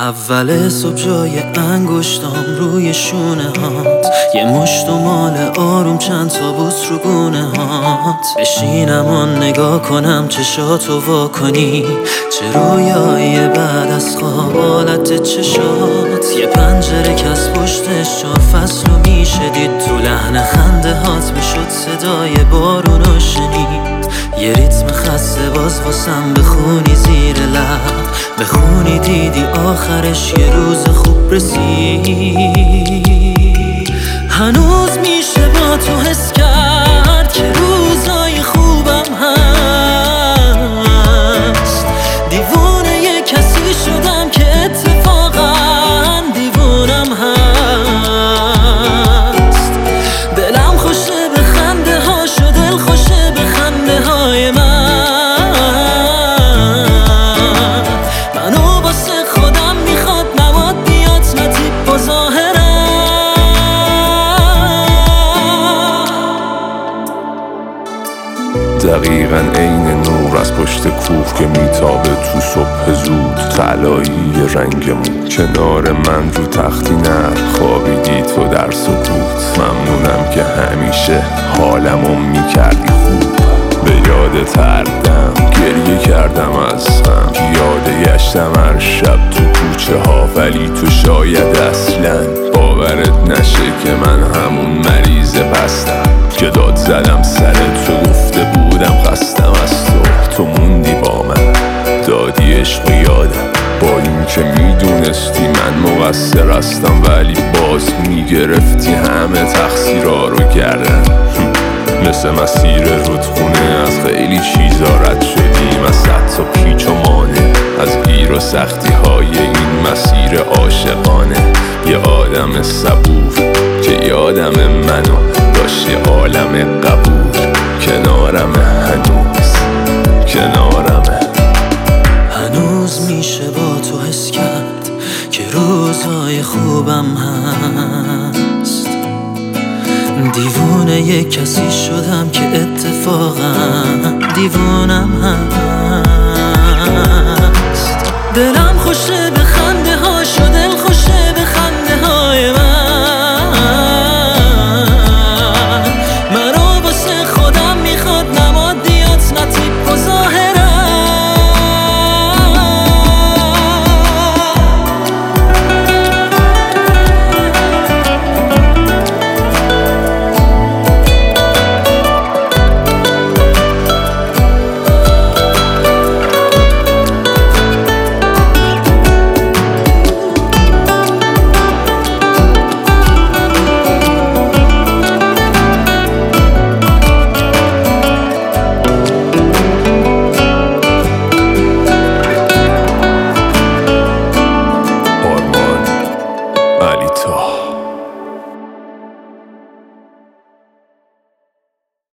اول صبح جای انگشتام روی شونه هات، یه مشت و مال آروم چند تا بوس رو گونه هات. بشینم و نگاه کنم چشاتو وا کنی، چه رویایی بعد از خواب حالت چشات. یه پنجره که از پشتش 4 فصل رو میشه دید، تو لحن خنده هات میشد صدای بارون رو شنید. یه ریتم خسته باز واسم بخونی زیر لب، بخونی دیدی آخرش یه روز خوب رسید. هنوز میشه با تو حس کرد که روزای خوبم هست. دیوونه یه کسی شدم که اتفاقا دیوونم هست. دلم خوشه به خنده هاش و دل خوشه به خنده های من. منو واسه خودم میخواد نباد بیاد نه تیپ و ظاهرم. دقیقاً عین نور از پشت کوه که میتابه تو صبح زود، طلایی رنگمون کنار من رو تختی نه خوابیدی تو در سکوت. ممنونم که همیشه حالمو میکردی خوب. به یاد تردم گریه کردم از غم، یاد گشتم هر شب تو کوچه ها، ولی تو شاید اصلا باورت نشه که من همون مریض پستم که داد زدم سر تو گفته بودم خستم از تو. تو موندی با من دادی عشق و یادم، با این که میدونستی من مقصر هستم، ولی باز میگرفتی همه تقصیرها رو کردن. مثل مسیر رودخونه از خیلی چیزا رد شدیم، از صد تا پیچ و مانع، از گیر و سختی های این مسیر عاشقانه. یه آدم صبور که یادم منو داشت، یه عالم قبول کنارم هنوز کنارمه. هنوز میشه با تو حس کرد که روزای خوبم هست. دیوونه یه کسی شدم که اتفاقا دیوونم هست. دلم خوشه